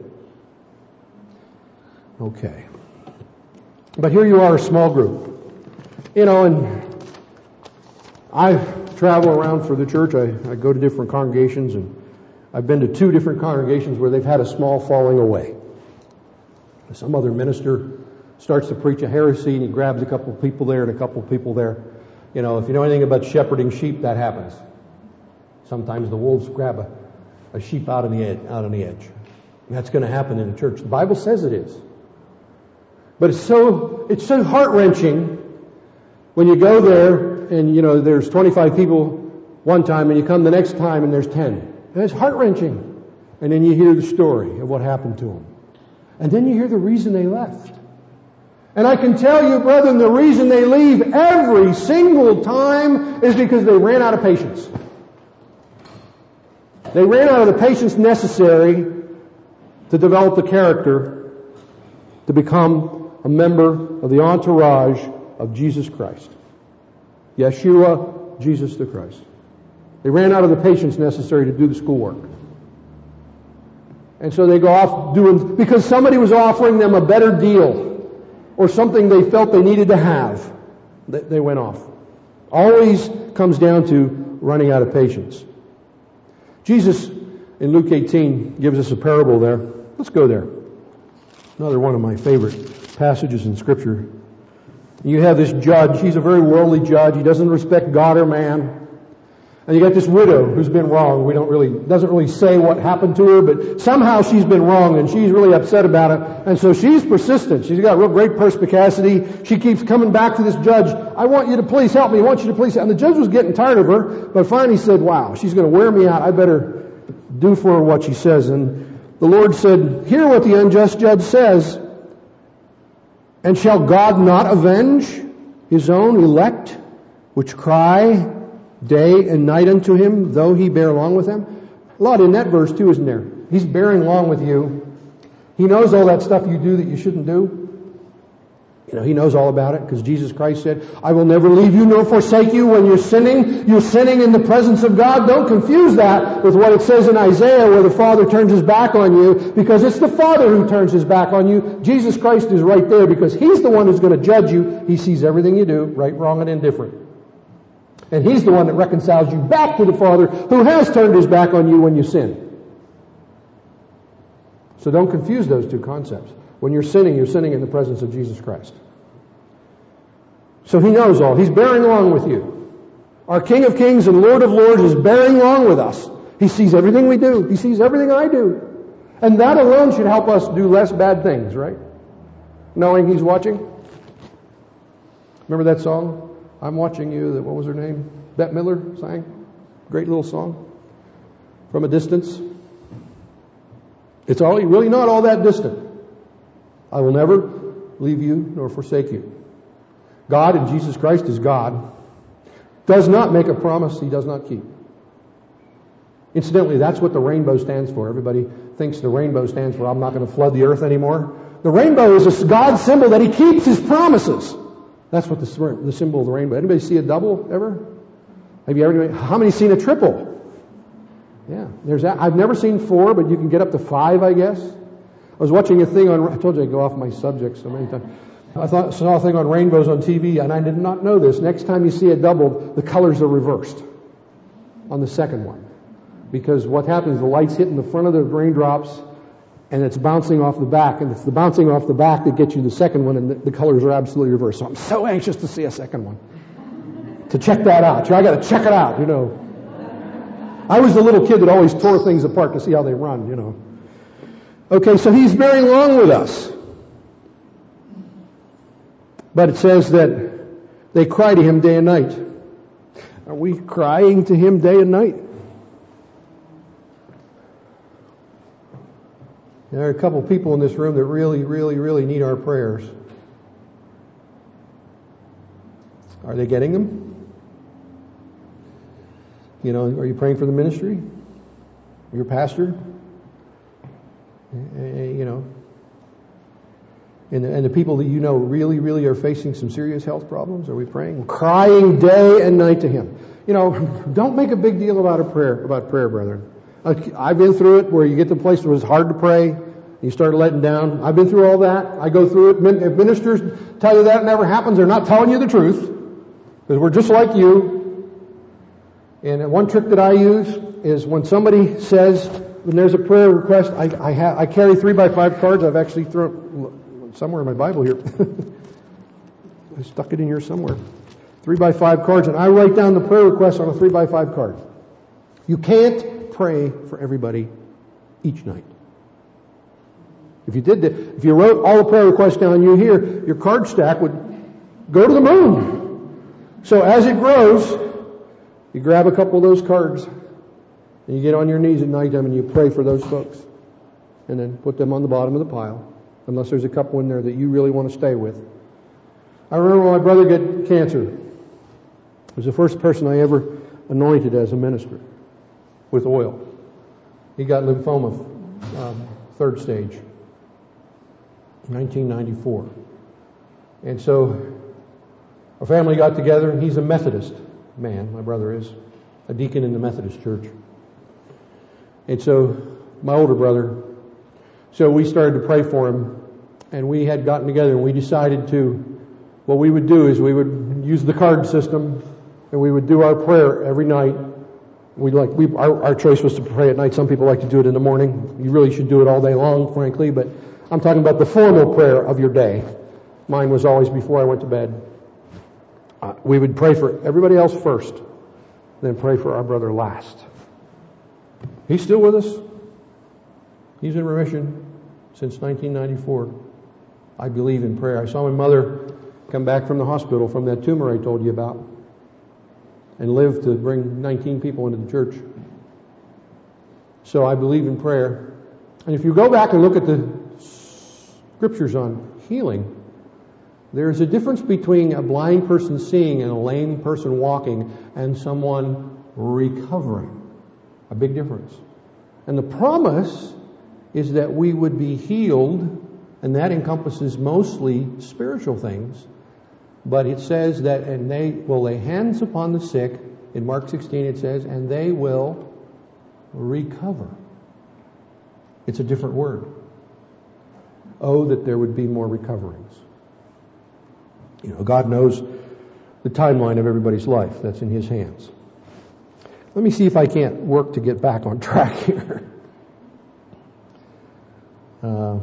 Okay. But here you are, a small group. You know, and I travel around for the church. I, I go to different congregations, and I've been to two different congregations where they've had a small falling away. Some other minister starts to preach a heresy, and he grabs a couple of people there and a couple of people there. You know, if you know anything about shepherding sheep, that happens. Sometimes the wolves grab a, a sheep out on the edge, out on the edge. And that's going to happen in a church. The Bible says it is. But it's so it's so heart-wrenching when you go there and, you know, there's twenty-five people one time and you come the next time and there's ten. And it's heart-wrenching. And then you hear the story of what happened to them. And then you hear the reason they left. And I can tell you, brethren, the reason they leave every single time is because they ran out of patience. They ran out of the patience necessary to develop the character to become a member of the entourage of Jesus Christ. Yeshua, Jesus the Christ. They ran out of the patience necessary to do the schoolwork. And so they go off doing, because somebody was offering them a better deal or something they felt they needed to have, they went off. Always comes down to running out of patience. Jesus, in Luke eighteen, gives us a parable there. Let's go there. Another one of my favorite passages in Scripture. You have this judge. He's a very worldly judge. He doesn't respect God or man. And you got this widow who's been wrong. We don't really, doesn't really say what happened to her, but somehow she's been wrong and she's really upset about it. And so she's persistent. She's got real great perspicacity. She keeps coming back to this judge. I want you to please help me. I want you to please help. And the judge was getting tired of her, but finally said, wow, she's going to wear me out. I better do for her what she says. And the Lord said, hear what the unjust judge says. And shall God not avenge his own elect, which cry day and night unto him, though he bear long with them? A lot in that verse too, isn't there? He's bearing long with you. He knows all that stuff you do that you shouldn't do. You know, he knows all about it because Jesus Christ said, I will never leave you nor forsake you. When you're sinning, you're sinning in the presence of God. Don't confuse that with what it says in Isaiah where the Father turns his back on you, because it's the Father who turns his back on you. Jesus Christ is right there because he's the one who's going to judge you. He sees everything you do, right, wrong, and indifferent. And he's the one that reconciles you back to the Father who has turned his back on you when you sin. So don't confuse those two concepts. When you're sinning, you're sinning in the presence of Jesus Christ. So he knows all. He's bearing along with you. Our King of Kings and Lord of Lords is bearing along with us. He sees everything we do. He sees everything I do. And that alone should help us do less bad things, right? Knowing he's watching. Remember that song? I'm watching you. That, what was her name? Bette Midler sang. Great little song. From a distance. It's all, really not all that distant. I will never leave you nor forsake you. God and Jesus Christ is God. Does not make a promise he does not keep. Incidentally, that's what the rainbow stands for. Everybody thinks the rainbow stands for I'm not going to flood the earth anymore. The rainbow is a God symbol that he keeps his promises. That's what the, the symbol of the rainbow. Anybody see a double ever? Have you ever? How many seen a triple? Yeah, there's that. I've never seen four, but you can get up to five, I guess. I was watching a thing on. I told you I go off my subject so many times. I thought saw a thing on rainbows on T V, and I did not know this. Next time you see a double, the colors are reversed on the second one, because what happens? The light's hitting the front of the raindrops, and it's bouncing off the back, and it's the bouncing off the back that gets you the second one, and the, the colors are absolutely reversed. So I'm so anxious to see a second one, to check that out. I got to check it out, you know. I was the little kid that always tore things apart to see how they run, you know. Okay, so he's bearing along with us. But it says that they cry to him day and night. Are we crying to him day and night? There are a couple people in this room that really, really, really need our prayers. Are they getting them? You know, are you praying for the ministry? Your pastor? You know, and the, and the people that you know really, really are facing some serious health problems. Are we praying? Crying day and night to him. You know, don't make a big deal about a prayer, about prayer, brethren. I've been through it where you get to a place where it's hard to pray. You start letting down. I've been through all that. I go through it. If ministers tell you that never happens, they're not telling you the truth. Because we're just like you. And one trick that I use is when somebody says, when there's a prayer request, I, I, ha- I carry three by five cards. I've actually thrown somewhere in my Bible here. I stuck it in here somewhere. Three by five cards, and I write down the prayer request on a three by five card. You can't pray for everybody each night. If you did that, if you wrote all the prayer requests down you here, your card stack would go to the moon. So as it grows, you grab a couple of those cards and you get on your knees at night and you pray for those folks. And then put them on the bottom of the pile, unless there's a couple in there that you really want to stay with. I remember when my brother got cancer. He was the first person I ever anointed as a minister with oil. He got lymphoma, um, third stage, nineteen ninety-four. And so our family got together, and he's a Methodist man, my brother is, a deacon in the Methodist church. And so my older brother, so we started to pray for him, and we had gotten together and we decided to, what we would do is we would use the card system, and we would do our prayer every night. We like we our, our choice was to pray at night. Some people like to do it in the morning. You really should do it all day long, frankly, but I'm talking about the formal prayer of your day. Mine was always before I went to bed. Uh, we would pray for everybody else first, then pray for our brother last. He's still with us. He's in remission since nineteen ninety-four. I believe in prayer. I saw my mother come back from the hospital from that tumor I told you about and live to bring nineteen people into the church. So I believe in prayer. And if you go back and look at the scriptures on healing, there's a difference between a blind person seeing and a lame person walking and someone recovering. A big difference. And the promise is that we would be healed, and that encompasses mostly spiritual things. But it says that, and they will lay hands upon the sick. In Mark sixteen it says, and they will recover. It's a different word. Oh, that there would be more recoverings. You know, God knows the timeline of everybody's life. That's in His hands. Let me see if I can't work to get back on track here. Uh,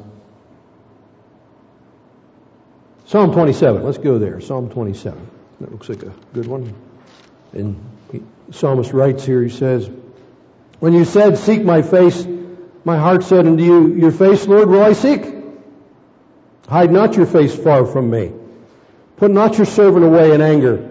Psalm twenty-seven. Let's go there. Psalm twenty-seven. That looks like a good one. And the psalmist writes here, he says, when you said, seek my face, my heart said unto you, your face, Lord, will I seek. Hide not your face far from me. Put not your servant away in anger.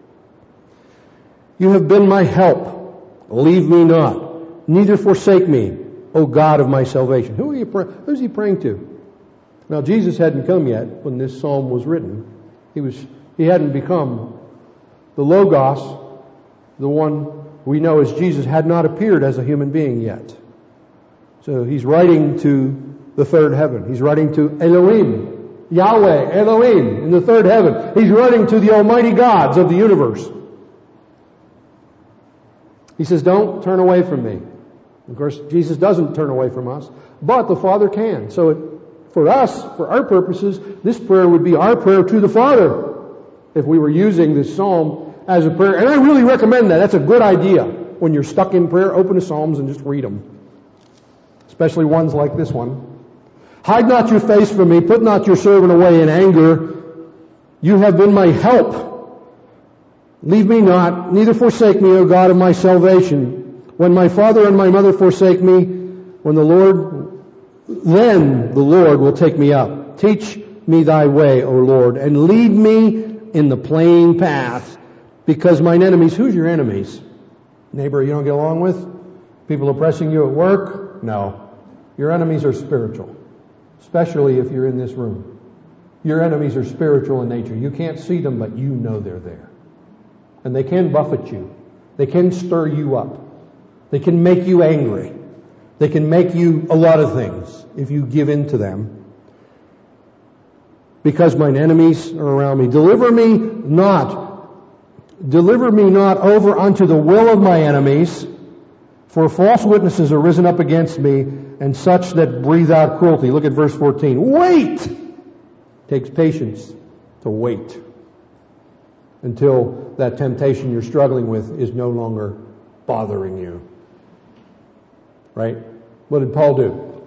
You have been my help. Leave me not, neither forsake me, O God of my salvation. Who are you pray- Who's he praying to? Now, Jesus hadn't come yet when this psalm was written. He was he hadn't become the Logos, the one we know as Jesus, had not appeared as a human being yet. So he's writing to the third heaven. He's writing to Elohim, Yahweh, Elohim, in the third heaven. He's writing to the almighty gods of the universe. He says, don't turn away from me. Of course, Jesus doesn't turn away from us, but the Father can. So it, for us, for our purposes, this prayer would be our prayer to the Father if we were using this psalm as a prayer. And I really recommend that. That's a good idea. When you're stuck in prayer, open the Psalms and just read them. Especially ones like this one. Hide not your face from me. Put not your servant away in anger. You have been my help. Leave me not, neither forsake me, O God of my salvation. When my father and my mother forsake me, when the Lord, then the Lord will take me up. Teach me thy way, O Lord, and lead me in the plain path. Because mine enemies, who's your enemies? Neighbor you don't get along with? People oppressing you at work? No. Your enemies are spiritual, especially if you're in this room. Your enemies are spiritual in nature. You can't see them, but you know they're there. And they can buffet you. They can stir you up. They can make you angry. They can make you a lot of things if you give in to them. Because mine enemies are around me. Deliver me not. Deliver me not over unto the will of my enemies, for false witnesses are risen up against me, and such that breathe out cruelty. Look at verse fourteen. Wait! Takes patience to wait until that temptation you're struggling with is no longer bothering you. Right? What did Paul do?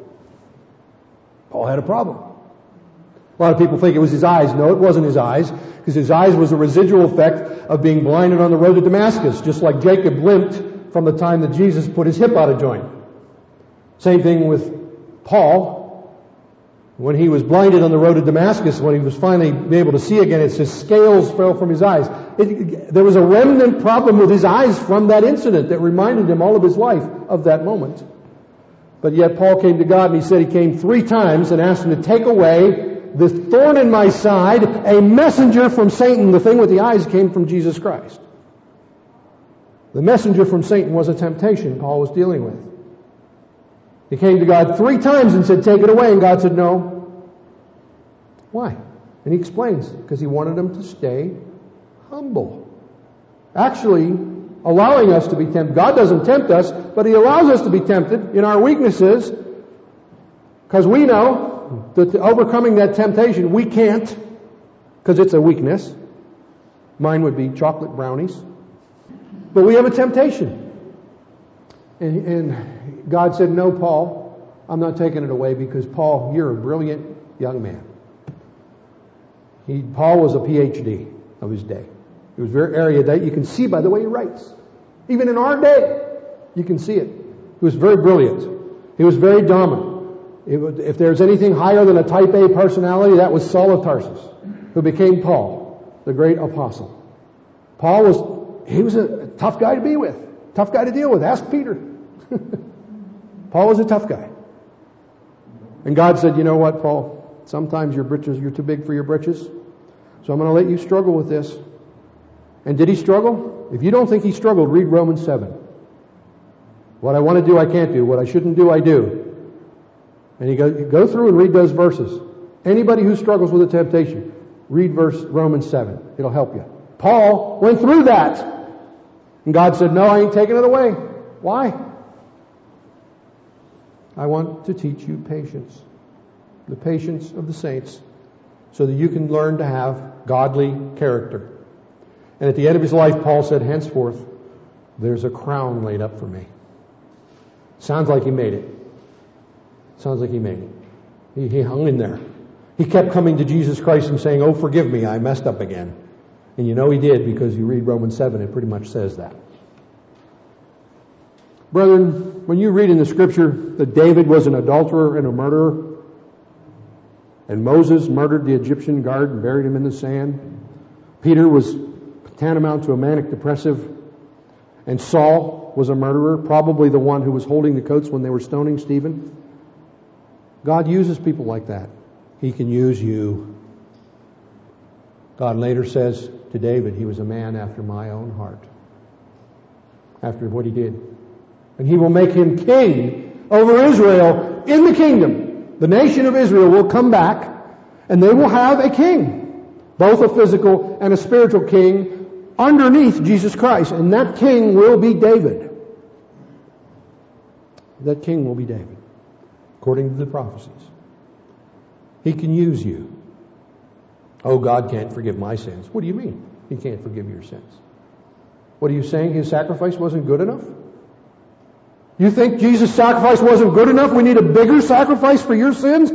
Paul had a problem. A lot of people think it was his eyes. No, it wasn't his eyes, because his eyes was a residual effect of being blinded on the road to Damascus, just like Jacob limped from the time that Jesus put his hip out of joint. Same thing with Paul. When he was blinded on the road to Damascus, when he was finally able to see again, it says scales fell from his eyes. It, there was a remnant problem with his eyes from that incident that reminded him all of his life of that moment. But yet Paul came to God and he said he came three times and asked him to take away the thorn in my side, a messenger from Satan. The thing with the eyes came from Jesus Christ. The messenger from Satan was a temptation Paul was dealing with. He came to God three times and said, take it away. And God said, no. Why? And he explains, because he wanted him to stay humble. Actually, allowing us to be tempted. God doesn't tempt us, but he allows us to be tempted in our weaknesses, because we know that overcoming that temptation, we can't, because it's a weakness. Mine would be chocolate brownies. But we have a temptation. And, and God said, no, Paul, I'm not taking it away, because, Paul, you're a brilliant young man. He, Paul was a P H D of his day. He was very erudite. You can see by the way he writes. Even in our day, you can see it. He was very brilliant. He was very dominant. It would, if there's anything higher than a type A personality, that was Saul of Tarsus, who became Paul, the great apostle. Paul was, he was a tough guy to be with. Tough guy to deal with. Ask Peter. Paul was a tough guy. And God said, you know what, Paul? Sometimes your britches, you're too big for your britches. So I'm going to let you struggle with this. And did he struggle? If you don't think he struggled, read Romans seven. What I want to do, I can't do. What I shouldn't do, I do. And you go, you go through and read those verses. Anybody who struggles with a temptation, read verse Romans seven. It'll help you. Paul went through that. And God said, no, I ain't taking it away. Why? I want to teach you patience. The patience of the saints, so that you can learn to have godly character. And at the end of his life, Paul said, henceforth, there's a crown laid up for me. Sounds like he made it. Sounds like he made it. He, he hung in there. He kept coming to Jesus Christ and saying, oh, forgive me, I messed up again. And you know he did, because you read Romans seven, it pretty much says that. Brethren, when you read in the Scripture that David was an adulterer and a murderer, and Moses murdered the Egyptian guard and buried him in the sand, Peter was tantamount to a manic depressive, and Saul was a murderer, probably the one who was holding the coats when they were stoning Stephen. God uses people like that. He can use you. God later says to David, he was a man after my own heart. After what he did. And he will make him king over Israel in the kingdom. The nation of Israel will come back, and they will have a king. Both a physical and a spiritual king underneath Jesus Christ. And that king will be David. That king will be David, according to the prophecies. He can use you. Oh, God can't forgive my sins. What do you mean he can't forgive your sins? What are you saying? His sacrifice wasn't good enough? You think Jesus' sacrifice wasn't good enough? We need a bigger sacrifice for your sins?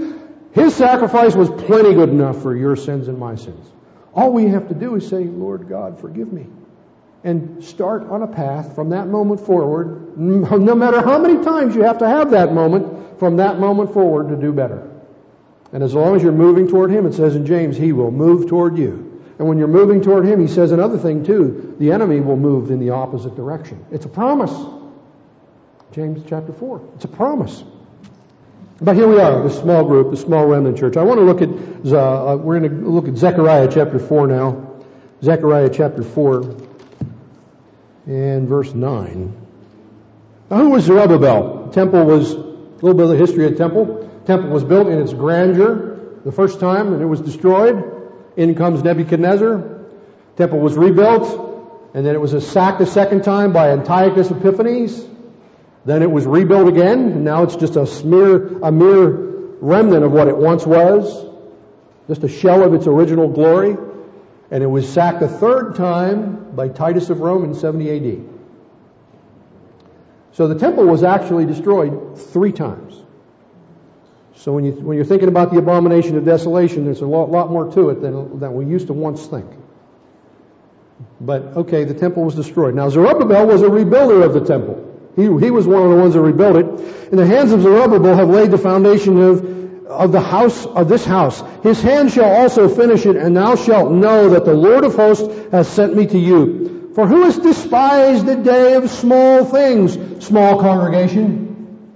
His sacrifice was plenty good enough for your sins and my sins. All we have to do is say, Lord God, forgive me. And start on a path from that moment forward, no matter how many times you have to have that moment, from that moment forward to do better. And as long as you're moving toward Him, it says in James, He will move toward you. And when you're moving toward Him, He says another thing too, the enemy will move in the opposite direction. It's a promise. James chapter four. It's a promise. But here we are, the small group, the small remnant church. I want to look at, uh, we're going to look at Zechariah chapter four now. Zechariah chapter four and verse nine. Now, who was Zerubbabel? The temple was, a little bit of the history of the temple. The temple was built in its grandeur the first time, and it was destroyed. In comes Nebuchadnezzar. The temple was rebuilt, and then it was sacked a second time by Antiochus Epiphanes. Then it was rebuilt again, and now it's just a smear, a mere remnant of what it once was, just a shell of its original glory. And it was sacked a third time by Titus of Rome in seventy A D. So the temple was actually destroyed three times. So when you when you're thinking about the abomination of desolation, there's a lot, lot more to it than than we used to once think. But okay, the temple was destroyed. Now Zerubbabel was a rebuilder of the temple. He, he was one of the ones that rebuilt it. In the hands of Zerubbabel have laid the foundation of, of the house, of this house. His hand shall also finish it, and thou shalt know that the Lord of hosts has sent me to you. For who has despised the day of small things, small congregation?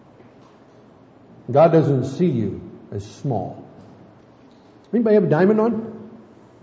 God doesn't see you as small. Anybody have a diamond on?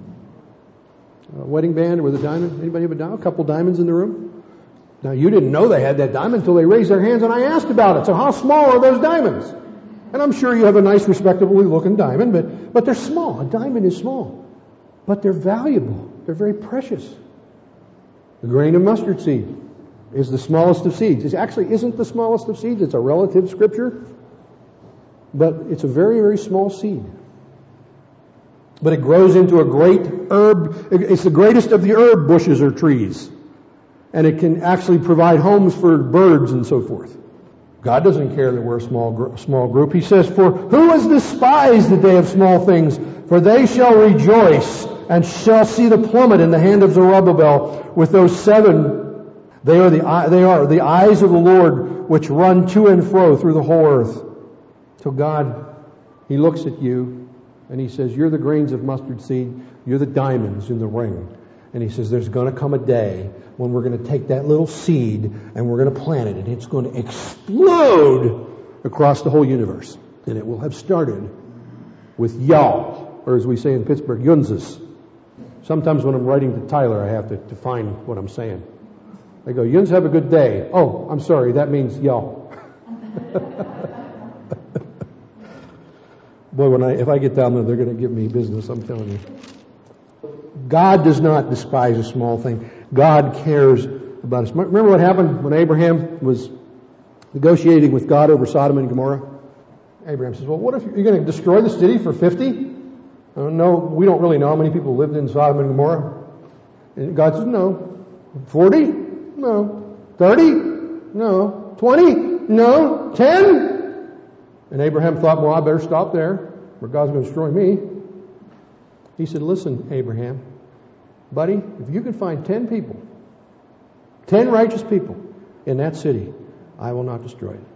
A wedding band with a diamond? Anybody have a diamond? A couple diamonds in the room? Now, you didn't know they had that diamond until they raised their hands and I asked about it. So how small are those diamonds? And I'm sure you have a nice, respectably looking diamond, but, but they're small. A diamond is small. But they're valuable. They're very precious. The grain of mustard seed is the smallest of seeds. It actually isn't the smallest of seeds. It's a relative scripture. But it's a very, very small seed. But it grows into a great herb. It's the greatest of the herb bushes or trees. And it can actually provide homes for birds and so forth. God doesn't care that we're a small, small group. He says, for who has despised the day of small things? For they shall rejoice and shall see the plummet in the hand of Zerubbabel with those seven. They are the, they are the eyes of the Lord which run to and fro through the whole earth. So God, He looks at you and He says, you're the grains of mustard seed. You're the diamonds in the ring. And He says, there's going to come a day when we're going to take that little seed and we're going to plant it, and it's going to explode across the whole universe. And it will have started with y'all, or as we say in Pittsburgh, yunzes. Sometimes when I'm writing to Tyler, I have to define what I'm saying. I go, yuns, have a good day. Oh, I'm sorry, that means y'all. Boy, when I if I get down there, they're going to give me business, I'm telling you. God does not despise a small thing. God cares about us. Remember what happened when Abraham was negotiating with God over Sodom and Gomorrah? Abraham says, well, what if you're going to destroy the city for fifty? Uh, no, we don't really know how many people lived in Sodom and Gomorrah. And God says, no. forty? No. thirty? No. twenty? No. ten? And Abraham thought, well, I better stop there, or God's going to destroy me. He said, listen, Abraham, buddy, if you can find ten people, ten righteous people in that city, I will not destroy it.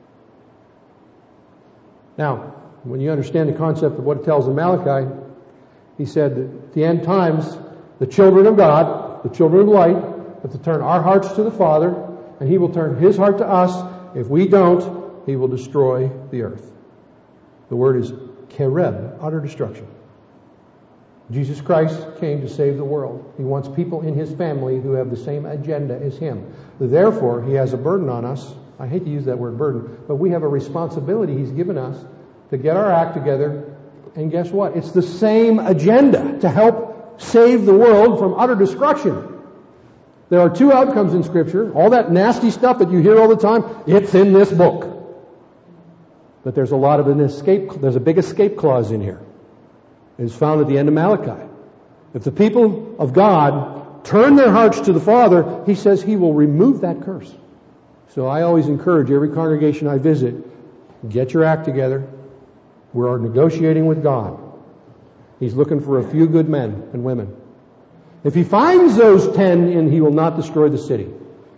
Now, when you understand the concept of what it tells in Malachi, he said that at the end times, the children of God, the children of light, have to turn our hearts to the Father, and He will turn His heart to us. If we don't, He will destroy the earth. The word is kereb, utter destruction. Jesus Christ came to save the world. He wants people in His family who have the same agenda as Him. Therefore, He has a burden on us. I hate to use that word burden, but we have a responsibility He's given us to get our act together. And guess what? It's the same agenda to help save the world from utter destruction. There are two outcomes in Scripture. All that nasty stuff that you hear all the time, it's in this book. But there's a lot of an escape, there's a big escape clause in here. It's found at the end of Malachi. If the people of God turn their hearts to the Father, He says He will remove that curse. So I always encourage every congregation I visit, get your act together. We're negotiating with God. He's looking for a few good men and women. If he finds those ten, and he will not destroy the city.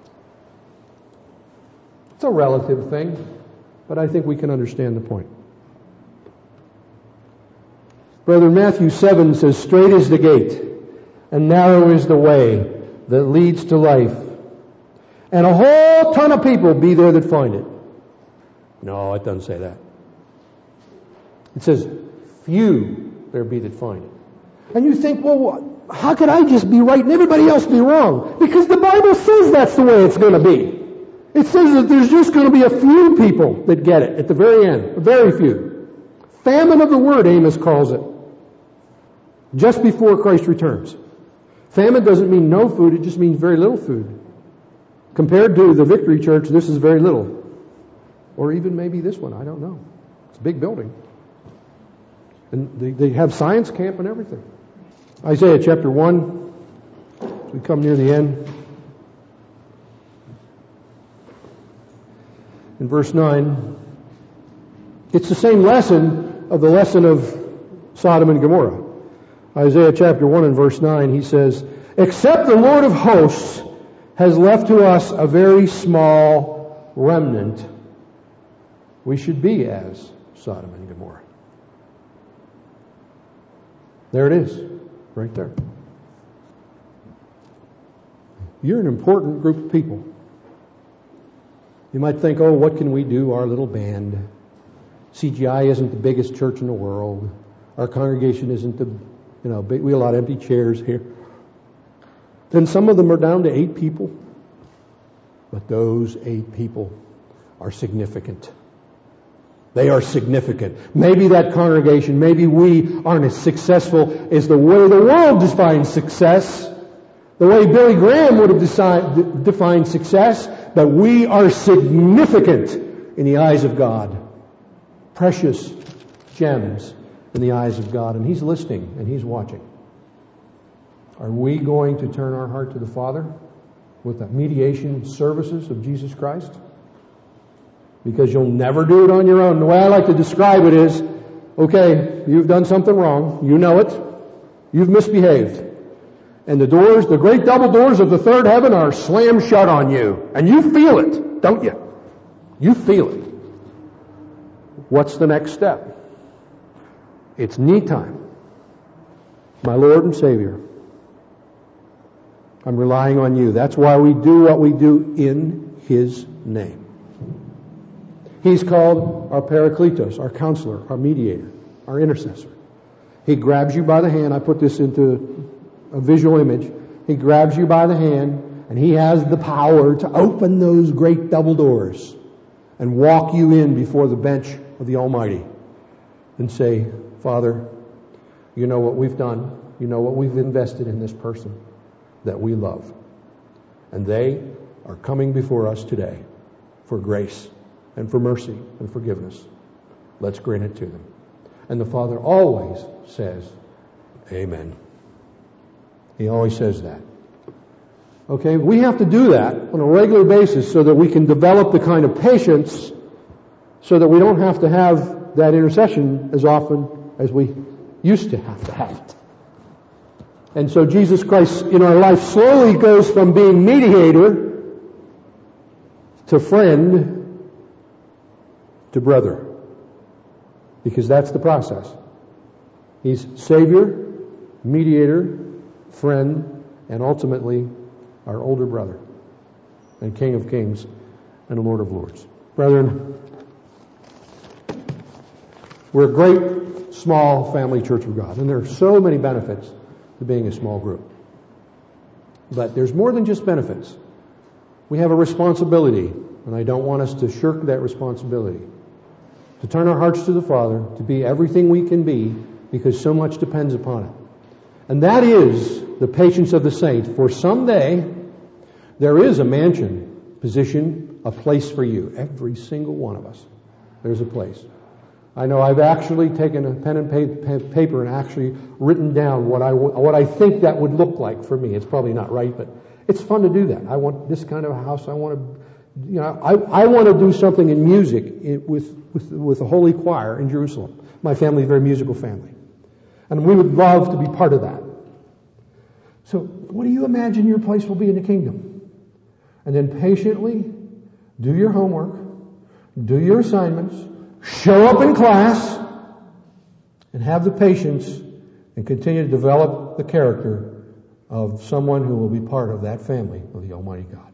It's a relative thing, but I think we can understand the point. Brother, Matthew seven says, "Straight is the gate, and narrow is the way that leads to life, and a whole ton of people be there that find it." No, it doesn't say that. It says, "Few there be that find it." And you think, well, how could I just be right and everybody else be wrong? Because the Bible says that's the way it's going to be. It says that there's just going to be a few people that get it at the very end. Very few. Famine of the word, Amos calls it. Just before Christ returns. Famine doesn't mean no food, it just means very little food. Compared to the Victory Church, this is very little. Or even maybe this one, I don't know. It's a big building. And they, they have science camp and everything. Isaiah chapter one, as we come near the end. In verse nine, it's the same lesson of the lesson of Sodom and Gomorrah. Isaiah chapter one and verse nine, he says, "Except the Lord of hosts has left to us a very small remnant, we should be as Sodom and Gomorrah." There it is, right there. You're an important group of people. You might think, oh, what can we do, our little band? C G I isn't the biggest church in the world. Our congregation isn't the, you know, big, we have a lot of empty chairs here. Then some of them are down to eight people. But those eight people are significant. They are significant. Maybe that congregation, maybe we aren't as successful as the way the world defines success, the way Billy Graham would have decided, defined success, but we are significant in the eyes of God. Precious gems in the eyes of God. And He's listening and He's watching. Are we going to turn our heart to the Father with the mediation services of Jesus Christ? Because you'll never do it on your own. The way I like to describe it is, okay, you've done something wrong. You know it. You've misbehaved. And the doors, the great double doors of the third heaven are slammed shut on you. And you feel it, don't you? You feel it. What's the next step? It's knee time. My Lord and Savior, I'm relying on you. That's why we do what we do in His name. He's called our Parakletos, our counselor, our mediator, our intercessor. He grabs you by the hand. I put this into a visual image. He grabs you by the hand, and He has the power to open those great double doors and walk you in before the bench of the Almighty and say, Father, you know what we've done. You know what we've invested in this person that we love. And they are coming before us today for grace and for mercy and forgiveness. Let's grant it to them. And the Father always says, Amen. He always says that. Okay, we have to do that on a regular basis so that we can develop the kind of patience so that we don't have to have that intercession as often as we used to have to have it. And so Jesus Christ in our life slowly goes from being mediator to friend to brother. Because that's the process. He's Savior, mediator, friend, and ultimately our older brother and King of Kings and Lord of Lords. Brethren, we're a great, small family church of God, and there are so many benefits to being a small group. But there's more than just benefits. We have a responsibility, and I don't want us to shirk that responsibility, to turn our hearts to the Father, to be everything we can be, because so much depends upon it. And that is the patience of the saint. For someday, there is a mansion, position, a place for you. Every single one of us. There's a place. I know I've actually taken a pen and paper and actually written down what I, what I think that would look like for me. It's probably not right, but it's fun to do that. I want this kind of a house. I want to, you know, I, I want to do something in music with, with, with the Holy Choir in Jerusalem. My family is a very musical family. And we would love to be part of that. So what do you imagine your place will be in the kingdom? And then patiently do your homework, do your assignments, show up in class, and have the patience and continue to develop the character of someone who will be part of that family of the Almighty God.